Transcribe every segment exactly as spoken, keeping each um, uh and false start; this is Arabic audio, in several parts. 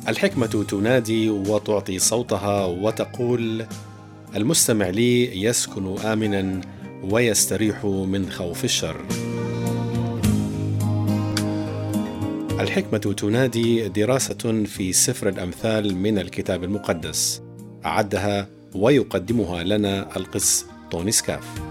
الحكمة تنادي وتعطي صوتها وتقول: المستمع لي يسكن آمنا ويستريح من خوف الشر. الحكمة تنادي دراسة في سفر الأمثال من الكتاب المقدس، أعدها ويقدمها لنا القس طوني سكاف.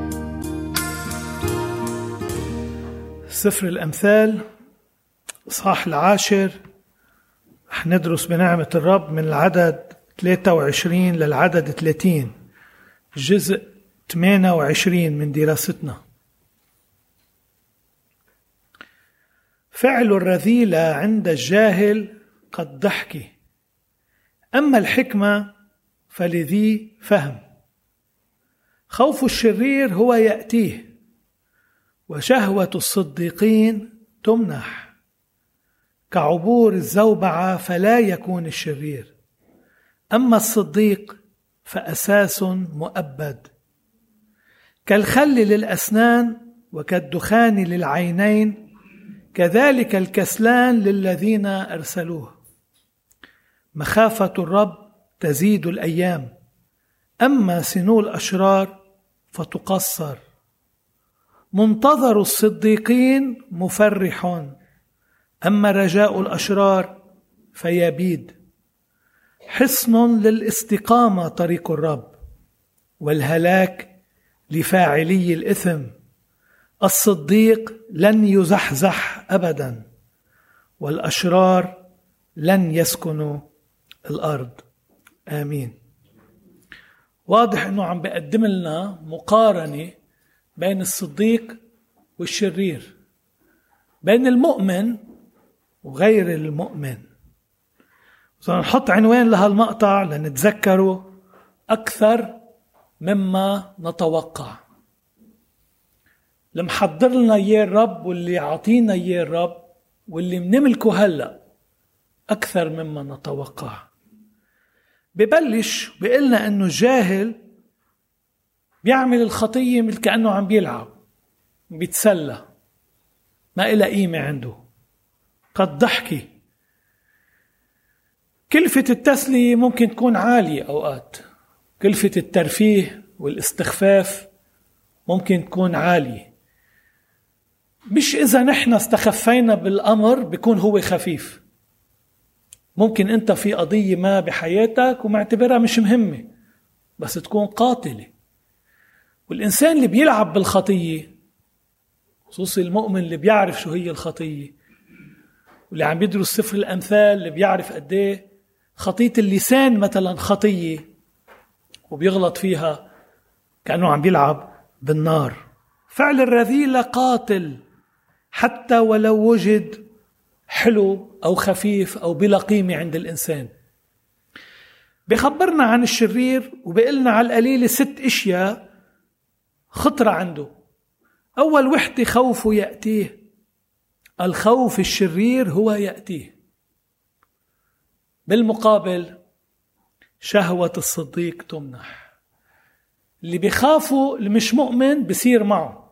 سفر الأمثال إصحاح العاشر، رح ندرس بنعمة الرب من العدد ثلاثة وعشرين للعدد ثلاثين، جزء ثمانية وعشرين من دراستنا. فعل الرذيلة عند الجاهل قد ضحك، أما الحكمة فلذي فهم. خوف الشرير هو يأتيه، وشهوة الصديقين تمنح. كعبور الزوبعة فلا يكون الشرير، أما الصديق فأساس مؤبد. كالخل للأسنان وكالدخان للعينين، كذلك الكسلان للذين أرسلوه. مخافة الرب تزيد الأيام، أما سنو الأشرار فتقصر. منتظر الصديقين مفرح، أما رجاء الأشرار فيبيد. حصن للاستقامة طريق الرب، والهلاك لفاعلي الإثم. الصديق لن يزحزح أبدا، والأشرار لن يسكنوا الأرض. آمين. واضح أنه عم بيقدم لنا مقارنة بين الصديق والشرير، بين المؤمن وغير المؤمن. نحط عنوان لهالمقطع لنتذكره أكثر مما نتوقع. لمحضر لنا إياه الرب، واللي عطينا إياه الرب، واللي منملكه هلأ أكثر مما نتوقع. ببلش بيقلنا أنه الجاهل بيعمل الخطية مثل كأنه عم بيلعب بيتسلى، ما إلها قيمة عنده. قد ضحكي. كلفة التسلية ممكن تكون عالية أوقات، كلفة الترفيه والاستخفاف ممكن تكون عالية. مش إذا نحن استخفينا بالأمر بيكون هو خفيف. ممكن أنت في قضية ما بحياتك ومعتبرها مش مهمة، بس تكون قاتلة. والإنسان اللي بيلعب بالخطية، خصوصي المؤمن اللي بيعرف شو هي الخطية، واللي عم بيدرس سفر الأمثال اللي بيعرف قديه خطية اللسان مثلا خطية وبيغلط فيها، كأنه عم بيلعب بالنار. فعل الرذيلة قاتل، حتى ولو وجد حلو أو خفيف أو بلا قيمة عند الإنسان. بيخبرنا عن الشرير وبيقلنا على القليل ست اشياء خطرة عنده. اول وحدة خوفه يأتيه. الخوف الشرير هو يأتيه. بالمقابل شهوة الصديق تمنح. اللي بيخافوا اللي مش مؤمن بيصير معه،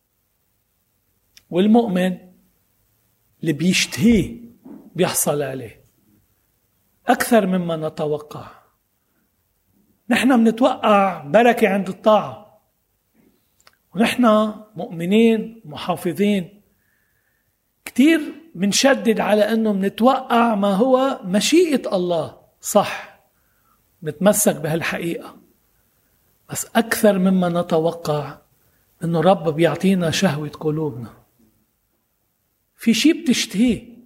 والمؤمن اللي بيشتهيه بيحصل عليه أكثر مما نتوقع. نحن بنتوقع بركة عند الطاعة، ونحن مؤمنين محافظين كتير بنشدد على أنه بنتوقع ما هو مشيئة الله. صح، نتمسك بهالحقيقة، بس أكثر مما نتوقع أنه رب بيعطينا شهوة قلوبنا. في شيء بتشتهيه،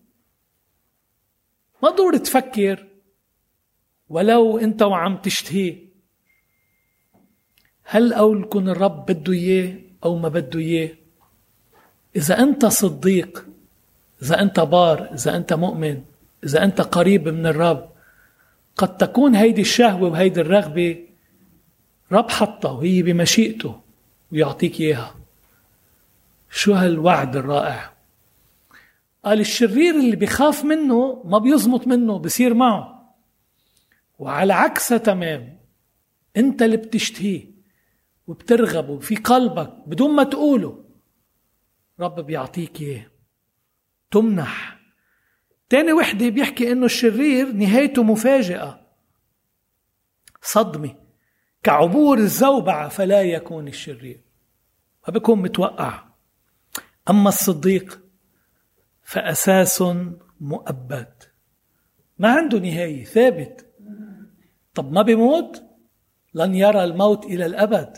ما دور تفكر ولو أنت وعم تشتهيه هل أولكن الرب بده إياه أو ما بده إياه. إذا أنت صديق، إذا أنت بار، إذا أنت مؤمن، إذا أنت قريب من الرب، قد تكون هيدي الشهوة وهيدي الرغبة رب حطها وهي بمشيئته ويعطيك إياها. شو هالوعد الرائع. قال الشرير اللي بيخاف منه ما بيزمط منه، بيصير معه. وعلى عكسه تمام، انت اللي بتشتهيه وبترغبه في قلبك بدون ما تقوله، رب بيعطيك اياه. تمنح تاني وحدة بيحكي إنه الشرير نهايته مفاجئة، صدمة، كعبور الزوبعة فلا يكون الشرير، ما بيكون متوقع. أما الصديق فأساس مؤبد، ما عنده نهاية، ثابت. طب ما بيموت؟ لن يرى الموت إلى الأبد.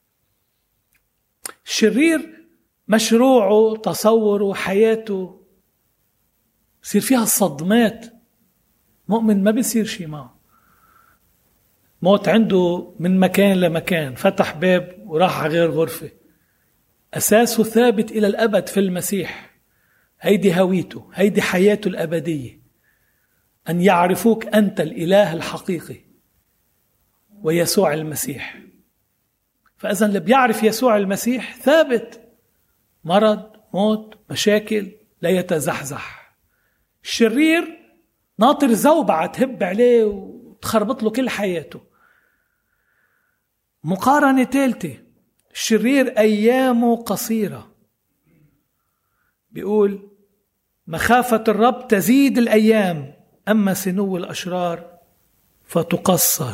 الشرير مشروعه، تصوره، حياته يصير فيها الصدمات. مؤمن ما بيصير شيء معه، موت عنده من مكان لمكان، فتح باب وراح على غير غرفة. أساسه ثابت إلى الأبد في المسيح. هيدي هويته، هيدي حياته الأبدية، أن يعرفوك أنت الإله الحقيقي ويسوع المسيح. فإذا اللي بيعرف يسوع المسيح ثابت، مرض، موت، مشاكل، لا يتزحزح. الشرير ناطر زوبعة تهب عليه وتخربط له كل حياته. مقارنة ثالثة، الشرير أيامه قصيرة. بيقول مخافة الرب تزيد الأيام، أما سنو الأشرار فتقصر.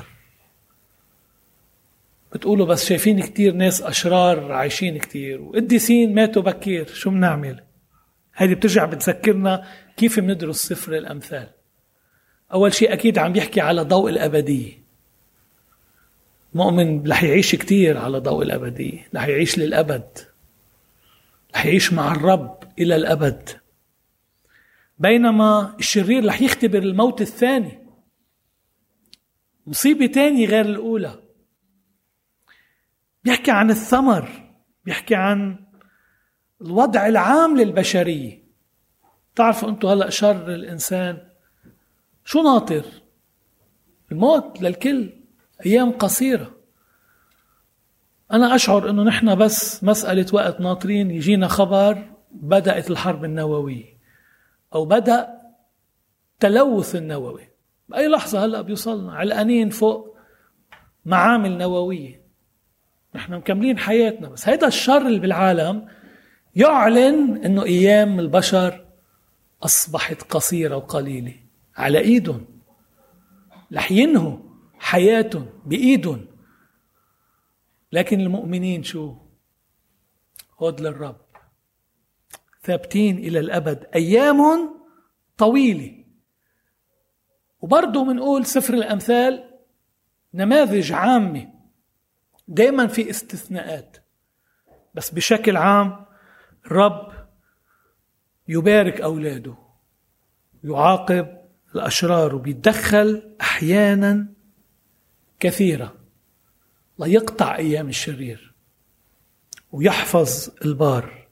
بتقولوا بس شايفين كتير ناس أشرار عايشين كتير وقديسين ماتوا بكير، شو بنعمل؟ هذه بترجع بتذكرنا كيف بندرس سفر الأمثال. أول شيء أكيد عم يحكي على ضوء الأبدية. مؤمن رح يعيش كتير على ضوء الأبدية، رح يعيش للأبد، رح يعيش مع الرب إلى الأبد. بينما الشرير رح يختبر الموت الثاني، مصيبة تانية غير الأولى. بيحكي عن الثمر، بيحكي عن الوضع العام للبشرية. تعرفوا أنتوا هلأ شر الإنسان شو ناطر؟ الموت للكل، أيام قصيرة. أنا أشعر أنه نحن بس مسألة وقت ناطرين يجينا خبر بدأت الحرب النووية أو بدأ تلوث النووي. بأي لحظة هلأ بيوصلنا علقانين فوق معامل نووية، نحن مكملين حياتنا. بس هيدا الشر اللي بالعالم يعلن أنه أيام البشر أصبحت قصيرة وقليلة على إيدهم، رح ينهوا حياتهم بإيدهم. لكن المؤمنين شو؟ هود للرب ثابتين إلى الأبد، أيام طويلة. وبرضو منقول سفر الأمثال نماذج عامة، دائما في استثناءات، بس بشكل عام الرب يبارك أولاده، يعاقب الأشرار، وبيتدخل أحيانا كثيرة ليقطع أيام الشرير ويحفظ البار.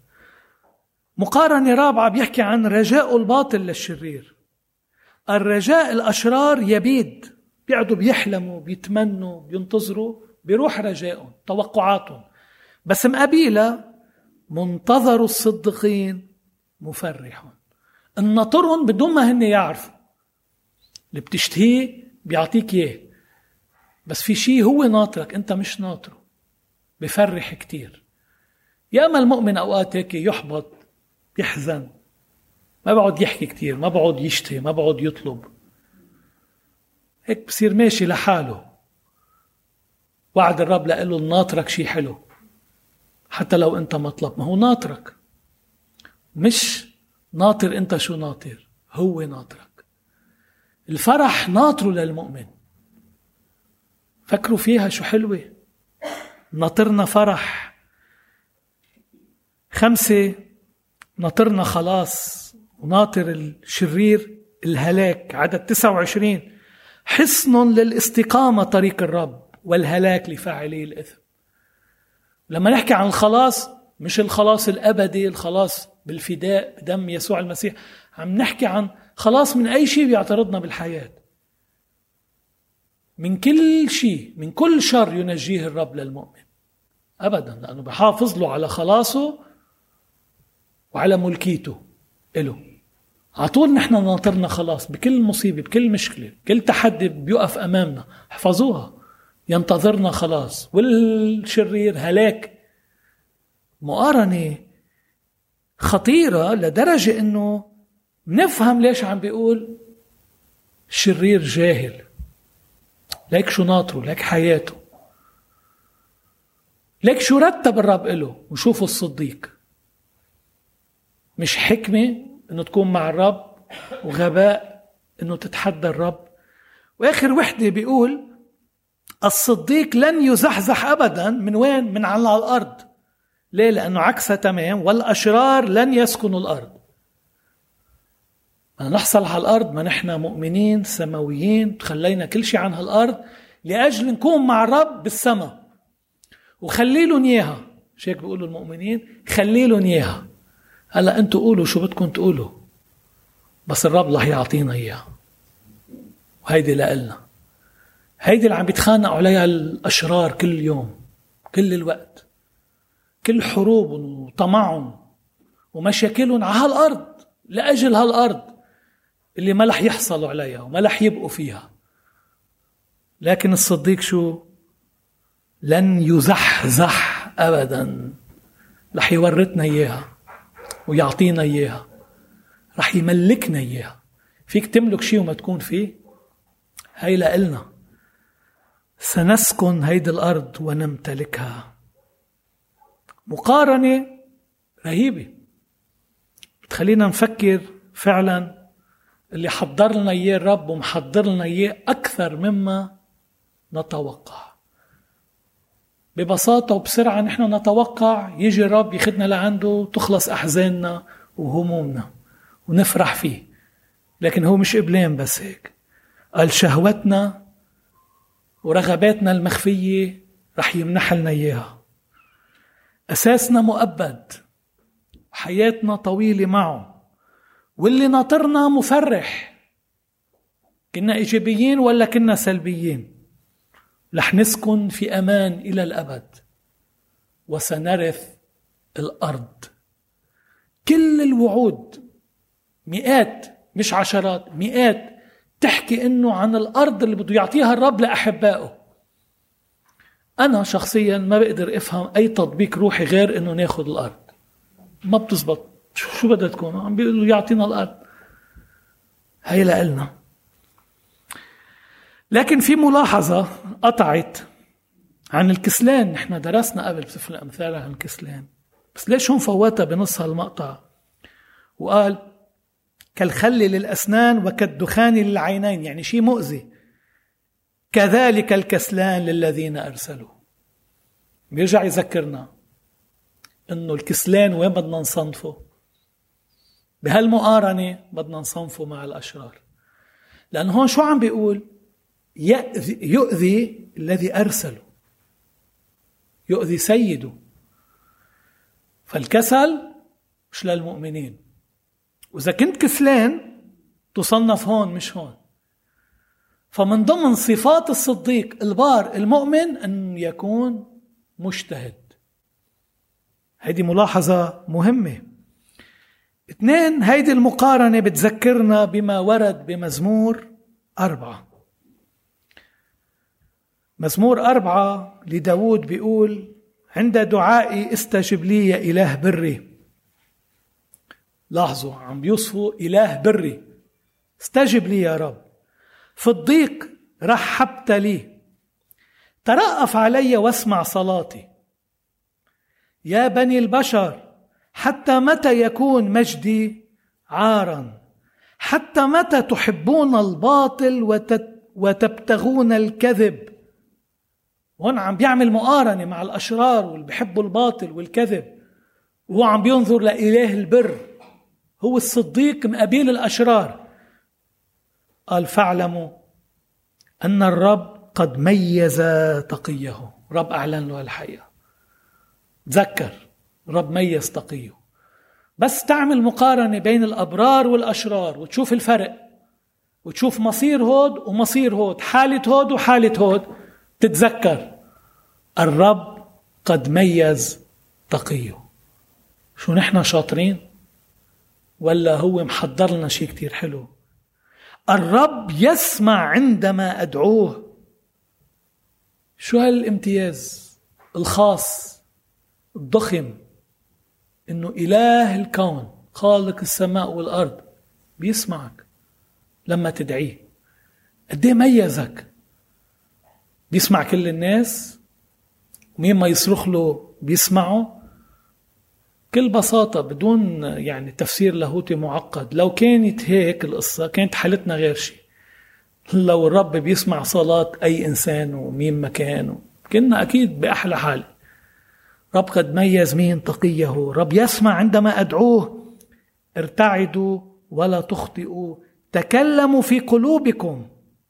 مقارنة رابعة بيحكي عن رجاء الباطل للشرير. الرجاء الأشرار يبيد، بيقعدوا بيحلموا بيتمنوا بينتظروا، بيروح رجائهم توقعاتهم. بس مقابيلة منتظر الصديقين مفرح، الناطرهم بدون ما هن يعرفوا. اللي بتشتهيه بيعطيك اياه، بس في شيء هو ناطرك انت مش ناطره، بفرح كتير. ياما المؤمن اوقات هيك يحبط، يحزن، ما بعد يحكي كتير، ما بعد يشتهي، ما بعد يطلب، هيك بصير ماشي لحاله. وعد الرب لقله ناطرك شيء حلو، حتى لو انت مطلب، ما هو ناطرك، مش ناطر انت شو ناطر، هو ناطرك. الفرح ناطره للمؤمن. فكروا فيها شو حلوة، ناطرنا فرح. خمسة، ناطرنا خلاص، وناطر الشرير الهلاك. عدد تسعة وعشرين، حصن للاستقامة طريق الرب والهلاك لفاعلي الإثم. لما نحكي عن الخلاص، مش الخلاص الأبدي، الخلاص بالفداء بدم يسوع المسيح، عم نحكي عن خلاص من أي شيء بيعترضنا بالحياة، من كل شيء، من كل شر ينجيه الرب للمؤمن أبدا، لأنه بحافظ له على خلاصه وعلى ملكيته إله. عطول نحن ناطرنا خلاص بكل مصيبة، بكل مشكلة، كل تحدي بيقف أمامنا، حفظوها، ينتظرنا خلاص. والشرير هلاك. مقارنة خطيرة لدرجة أنه نفهم ليش عم بيقول شرير جاهل، ليك شو ناطره، ليك حياته، ليك شو رتب الرب له. وشوفوا الصديق، مش حكمة انه تكون مع الرب وغباء انه تتحدى الرب. واخر وحدة بيقول الصديق لن يزحزح ابدا من وين؟ من على الارض. ليه؟ لانه عكسها تمام. والاشرار لن يسكنوا الارض. ما نحصل على الارض، ما نحن مؤمنين سماويين تخلينا كل شيء عن هالارض لاجل نكون مع الرب بالسماء وخلي لهم اياها. مش هيك بيقولوا المؤمنين؟ خلي لهم اياها. هلا انتوا قولوا شو بدكم تقولوا، بس الرب رح يعطينا اياها. وهيدي لنا، هيدي اللي عم بيتخانقوا عليها الاشرار كل يوم كل الوقت، كل حروبهم وطمعهم ومشاكلهم على هالارض لاجل هالارض اللي ما رح يحصلوا عليها وما رح يبقوا فيها. لكن الصديق شو؟ لن يزحزح ابدا. رح يورثنا اياها ويعطينا اياها، رح يملكنا اياها. فيك تملك شيء وما تكون فيه؟ هاي لنا. سنسكن هيدي الارض ونمتلكها. مقارنة رهيبة بتخلينا نفكر فعلا اللي حضر لنا اياه الرب ومحضر لنا اياه اكثر مما نتوقع. ببساطة وبسرعة نحن نتوقع يجي الرب يخدنا لعنده تخلص أحزاننا وهمومنا ونفرح فيه. لكن هو مش قبلين بس هيك، قال شهوتنا ورغباتنا المخفية رح يمنح لنا إياها. أساسنا مؤبد، حياتنا طويلة معه، واللي ناطرنا مفرح. كنا إيجابيين ولا كنا سلبيين، رح نسكن في أمان إلى الأبد وسنرث الأرض. كل الوعود، مئات مش عشرات، مئات تحكي إنه عن الأرض اللي بده يعطيها الرب لأحبائه. أنا شخصيا ما بقدر أفهم أي تطبيق روحي غير إنه ناخد الأرض. ما بتزبط. شو بدها تكون؟ عم بيقولوا يعطينا الأرض. هاي لقلنا. لكن في ملاحظة قطعت عن الكسلان. نحن درسنا قبل بسفر الأمثال عن الكسلان، بس ليش هم فوتها بنص هالمقطع؟ وقال كالخل للأسنان وكالدخان للعينين، يعني شيء مؤذي. كذلك الكسلان للذين أرسلوا. بيرجع يذكرنا إنه الكسلان وين بدنا نصنفه؟ بهالمقارنة بدنا نصنفه مع الأشرار. لأن هون شو عم بيقول؟ يؤذي, يؤذي الذي أرسله، يؤذي سيده. فالكسل مش للمؤمنين. وإذا كنت كسلان تصنف هون مش هون. فمن ضمن صفات الصديق البار المؤمن أن يكون مجتهد. هذه ملاحظة مهمة. اثنين، هيدي المقارنة بتذكرنا بما ورد بمزمور أربعة. مزمور أربعة لداود بيقول عند دعائي استجب لي يا إله بري. لاحظوا عم بيوصفوا إله بري. استجب لي يا رب، في الضيق رحبت لي، ترأف علي واسمع صلاتي. يا بني البشر حتى متى يكون مجدي عارا؟ حتى متى تحبون الباطل وتبتغون الكذب؟ هون عم بيعمل مقارنة مع الأشرار واللي بيحبوا الباطل والكذب، وهو عم بينظر لإله البر. هو الصديق مقابل الأشرار. قال فاعلموا أن الرب قد ميز تقيه. رب أعلن له الحقيقة. تذكر رب ميز تقيه. بس تعمل مقارنة بين الأبرار والأشرار وتشوف الفرق، وتشوف مصير هود ومصير هود، حالة هود وحالة هود، تتذكر الرب قد ميز تقيه. شو نحن شاطرين ولا هو محضر لنا شيء كتير حلو؟ الرب يسمع عندما أدعوه. شو هالامتياز الخاص الضخم، إنه إله الكون خالق السماء والأرض بيسمعك لما تدعيه. قد ايه ميزك، بيسمع كل الناس، مين ما يصرخ له بيسمعه. بكل بساطة بدون يعني تفسير لاهوتي معقد، لو كانت هيك القصة كانت حالتنا غير شيء. لو الرب بيسمع صلاة أي إنسان ومين مكانه كنا أكيد بأحلى حال. رب قد ميز مين تقيه. رب يسمع عندما أدعوه. ارتعدوا ولا تخطئوا، تكلموا في قلوبكم،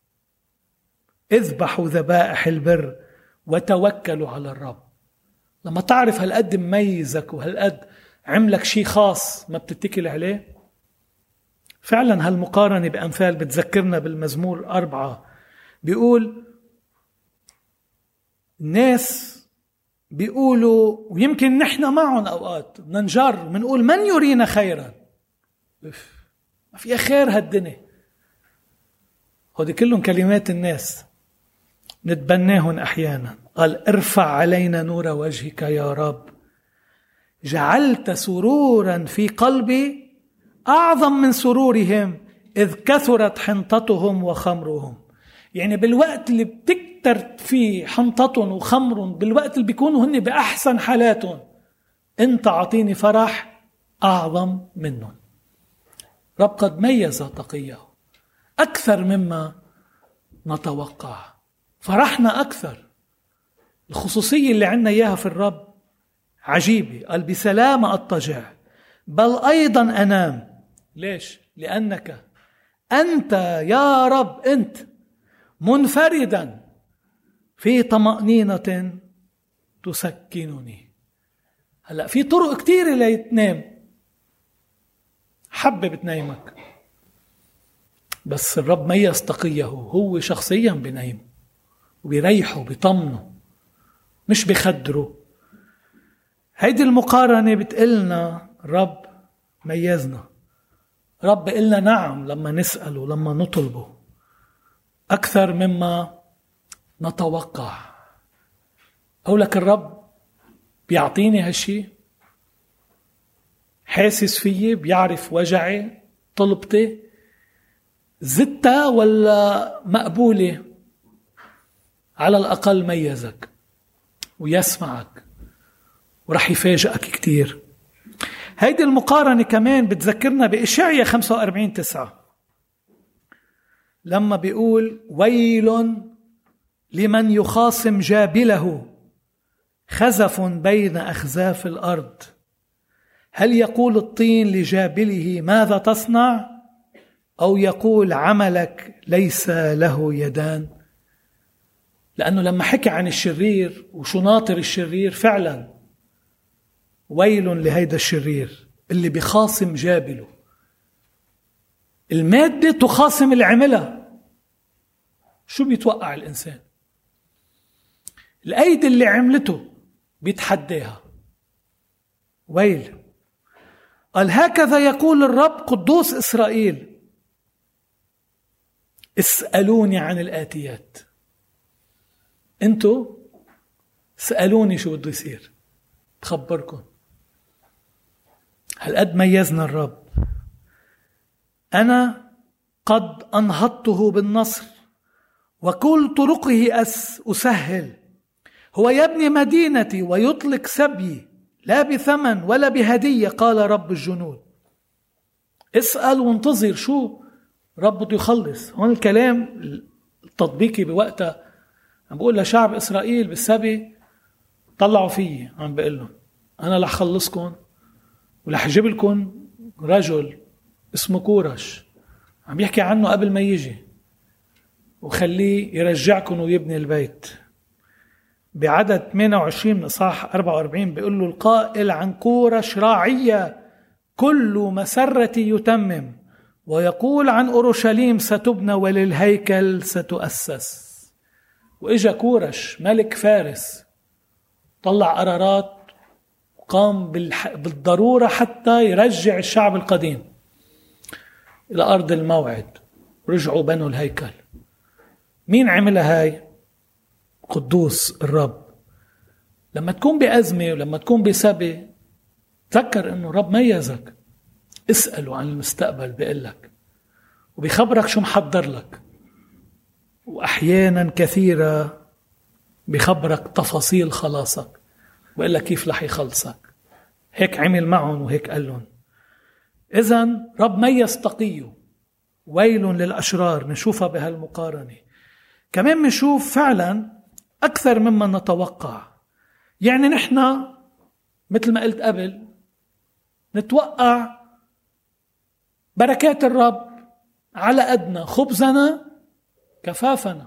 اذبحوا ذبائح البر وتوكلوا على الرب. لما تعرف هالقد مميزك وهالقد عملك شيء خاص ما بتتكل عليه. فعلا هالمقارنة بأمثال بتذكرنا بالمزمور أربعة، بيقول الناس بيقولوا، ويمكن نحن معهم أوقات ننجر منقول من يرينا خيرا. ما في خير هالدنيا. هذه كلهم كلمات الناس نتبناهن أحيانا. قال ارفع علينا نور وجهك يا رب، جعلت سرورا في قلبي أعظم من سرورهم إذ كثرت حنطتهم وخمرهم. يعني بالوقت اللي بتكتر فيه حنطتهم وخمرهم، بالوقت اللي بيكونوا هن بأحسن حالاتهم، انت عطيني فرح أعظم منهم. رب قد ميز تقيه أكثر مما نتوقع. فرحنا أكثر. الخصوصية اللي عنا إياها في الرب عجيبة. قال بسلامة أضطجع بل أيضا أنام. ليش؟ لأنك أنت يا رب أنت منفردا في طمأنينة تسكنني. هلأ في طرق كتيرة ليتنام. حبة بتنيمك، بس الرب ميز تقيه. هو شخصيا بنيم وبيريحه بيطمنه مش بيخدره. هيدي المقارنة بتقلنا رب ميزنا. رب قلنا نعم لما نسأله لما نطلبه أكثر مما نتوقع. أقولك الرب بيعطيني هالشي، حاسس فيي، بيعرف وجعي، طلبتي زدتها ولا مقبولة. على الأقل ميزك ويسمعك ورح يفاجئك كتير. هيدي المقارنة كمان بتذكرنا بإشعياء خمسة وأربعين تسعة لما بيقول ويل لمن يخاصم جابله، خزف بين أخزاف الأرض. هل يقول الطين لجابله ماذا تصنع؟ أو يقول عملك ليس له يدان؟ لأنه لما حكي عن الشرير وشو ناطر الشرير، فعلا ويل لهيدا الشرير اللي بخاصم جابله. المادة تخاصم اللي عملها. شو بيتوقع الإنسان؟ الأيدي اللي عملته بيتحداها. ويل. قال هكذا يقول الرب قدوس إسرائيل اسألوني عن الآتيات. انتوا سألوني شو بده يصير تخبركم. هل قد ميزنا الرب. أنا قد أنهضته بالنصر وكل طرقه أس أسهل. هو يبني مدينتي ويطلق سبي لا بثمن ولا بهدية قال رب الجنود. اسأل وانتظر شو رب بده يخلص. هون الكلام التطبيقي بوقتها عم بقول لشعب إسرائيل بالسبي طلعوا فيي، عم بقول لهم أنا رح خلصكم ورح أجيب لكم رجل اسمه كورش، عم يحكي عنه قبل ما يجي، وخليه يرجعكم ويبني البيت. بعدد ثمانية وعشرين من إصحاح أربعة وأربعين بيقول له القائل عن كورش راعية كل مسرتي يتمم، ويقول عن أورشليم ستبنى وللهيكل ستؤسس. وإجا كورش ملك فارس طلع قرارات وقام بالضرورة حتى يرجع الشعب القديم إلى أرض الموعد، ورجعوا بنوا الهيكل. مين عملها هاي؟ قدوس الرب. لما تكون بأزمة ولما تكون بسبي تذكر إنه رب ميزك. اسأله عن المستقبل بيقلك وبيخبرك شو محضر لك، وأحيانا كثيرة بيخبرك تفاصيل خلاصك وقال لك كيف رح يخلصك. هيك عمل معهم وهيك قال لهم. إذن رب ميز تقيه، ويل للأشرار. نشوفها بهالمقارنة. كمان نشوف فعلا أكثر مما نتوقع. يعني نحن مثل ما قلت قبل نتوقع بركات الرب على قدنا، خبزنا كفافنا،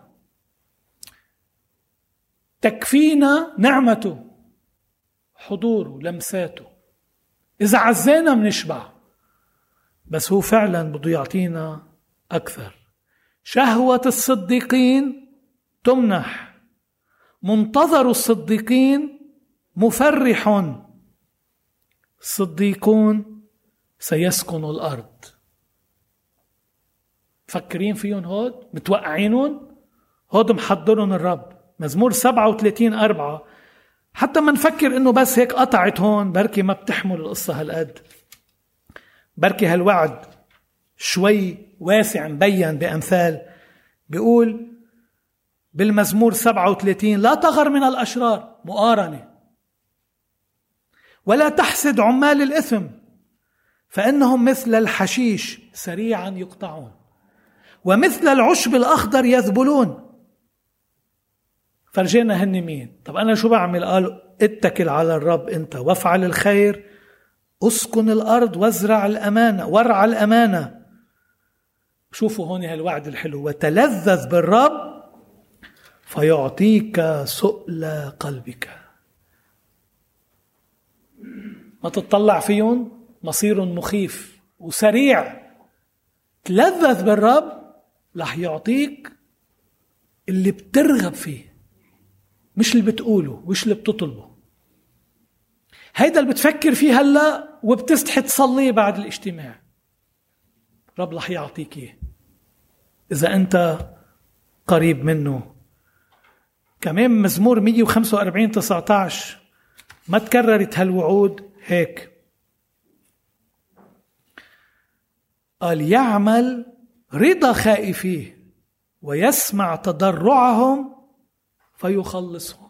تكفينا نعمته، حضوره، لمساته. إذا عزينا منشبع، بس هو فعلا بده يعطينا أكثر. شهوة الصديقين تمنح، منتظر الصديقين مفرح. الصديقون سيسكن الأرض. فكرين فيهم هود، متوقعينهم هود، محضرهم الرب. مزمور سبعة وثلاثين أربعة. حتى ما نفكر إنه بس هيك قطعت هون، بركي ما بتحمل القصة هالقد، بركي هالوعد شوي واسع مبين بأمثال. بيقول بالمزمور سبعة وثلاثين: لا تغر من الأشرار، مقارنة، ولا تحسد عمال الإثم، فإنهم مثل الحشيش سريعا يقطعون، ومثل العشب الأخضر يذبلون. فرجينا هن مين؟ طب أنا شو بعمل؟ قال اتكل على الرب أنت وافعل الخير، اسكن الأرض وازرع الأمانة، وارع الأمانة. شوفوا هون هالوعد الحلو: وتلذذ بالرب فيعطيك سؤل قلبك. ما تتطلع فيهم، مصير مخيف وسريع. تلذذ بالرب رح يعطيك اللي بترغب فيه، مش اللي بتقوله وش اللي بتطلبه. هيدا اللي بتفكر فيه هلا وبتستحي تصلي بعد الاجتماع، رب رح يعطيك اياه اذا انت قريب منه. كمان مزمور مية وخمسة وأربعين تسعة عشر ما تكررت هالوعود هيك. قال: يعمل رضا خائفيه ويسمع تضرعهم فيخلصهم.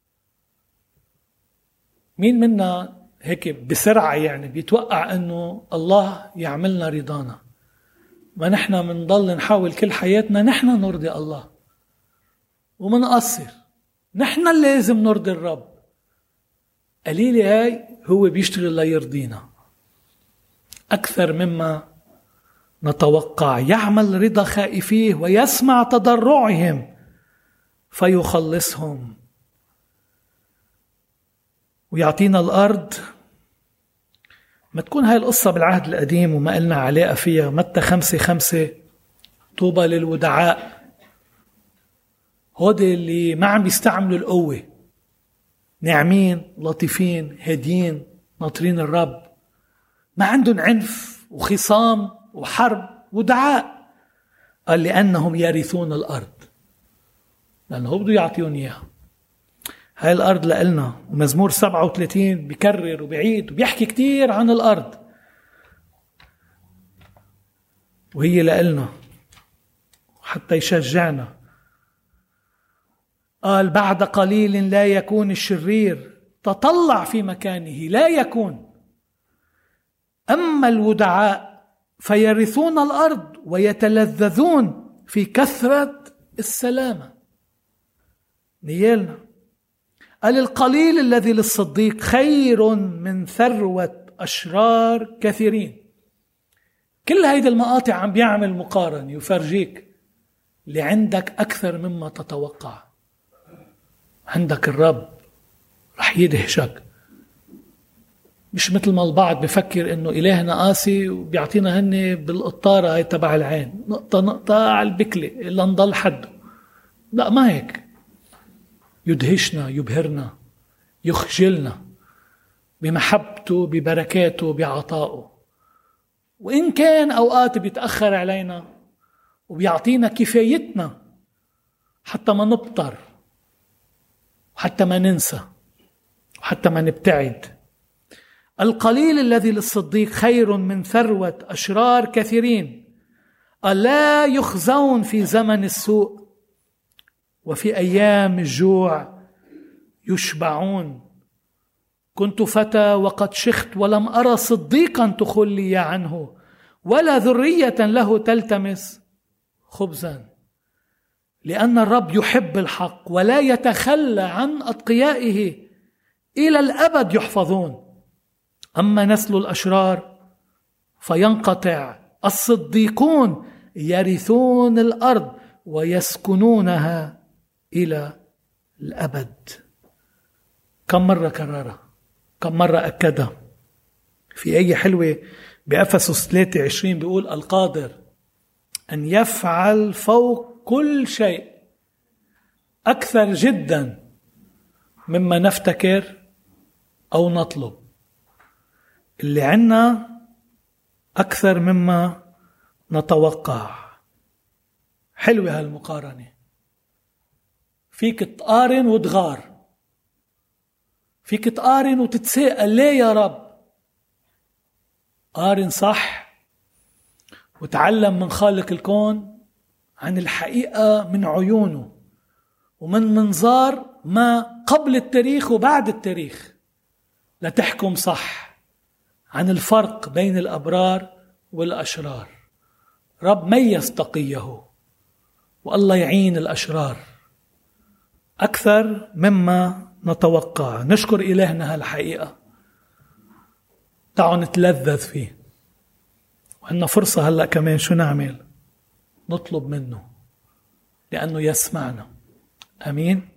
مين منا هيك بسرعة يعني بيتوقع انه الله يعملنا رضانا؟ ما نحن منضل نحاول كل حياتنا نحن نرضي الله ومنقصر. نحن اللي لازم نرضي الرب. قليلة هاي هو بيشتغل ليرضينا أكثر مما نتوقع. يعمل رضا خائفيه ويسمع تضرعهم فيخلصهم. ويعطينا الأرض. ما تكون هاي القصة بالعهد القديم وما قلنا علاقة فيها. متى خمسة خمسة: طوبى للودعاء، هودي اللي ما عم بيستعملوا القوة، ناعمين لطيفين هادين ناطرين الرب، ما عندهم عنف وخصام وحرب. ودعاء. قال: لأنهم يرثون الأرض، لأنه هو بده يعطيهم إياها. هاي الأرض لإلنا. ومزمور سبعة وثلاثين بيكرر وبيعيد وبيحكي كتير عن الأرض، وهي لإلنا حتى يشجعنا. قال: بعد قليل لا يكون الشرير، تطلع في مكانه لا يكون. أما الودعاء فيرثون الأرض ويتلذذون في كثرة السلامة. نيالنا. قال: القليل الذي للصديق خير من ثروة أشرار كثيرين. كل هيدا المقاطع عم بيعمل مقارن يفرجيك اللي عندك أكثر مما تتوقع. عندك الرب رح يدهشك، مش مثل ما البعض بفكر إنه إلهنا قاسي وبيعطينا هني بالقطارة هاي تبع العين، نقطة نقطة على البكلة إلا نضل حده. لا، ما هيك. يدهشنا، يبهرنا، يخجلنا بمحبته، ببركاته، بعطائه. وإن كان أوقات بيتأخر علينا وبيعطينا كفايتنا حتى ما نبطر، حتى ما ننسى، حتى ما نبتعد. القليل الذي للصديق خير من ثروة أشرار كثيرين. ألا يخزون في زمن السوء وفي أيام الجوع يشبعون. كنت فتى وقد شخت ولم أرى صديقا تخلي عنه ولا ذرية له تلتمس خبزا. لأن الرب يحب الحق ولا يتخلى عن أتقيائه، إلى الأبد يحفظون. أما نسل الأشرار فينقطع، الصديقون يرثون الأرض ويسكنونها إلى الأبد. كم مرة كررها، كم مرة أكدها. في آية حلوة بأفسس ثلاثة وعشرين بيقول القادر أن يفعل فوق كل شيء أكثر جدا مما نفتكر أو نطلب. اللي عنا أكثر مما نتوقع. حلوة هالمقارنة. فيك تقارن وتغار، فيك تقارن وتتساءل ليه يا رب. قارن صح وتعلم من خالق الكون عن الحقيقة من عيونه ومن منظار ما قبل التاريخ وبعد التاريخ، لتحكم صح عن الفرق بين الأبرار والأشرار. رب ميز تقيه، والله يعين الأشرار أكثر مما نتوقع. نشكر إلهنا هالحقيقة، تعالوا نتلذذ فيه. وعندنا فرصة هلأ كمان شو نعمل؟ نطلب منه لأنه يسمعنا. أمين.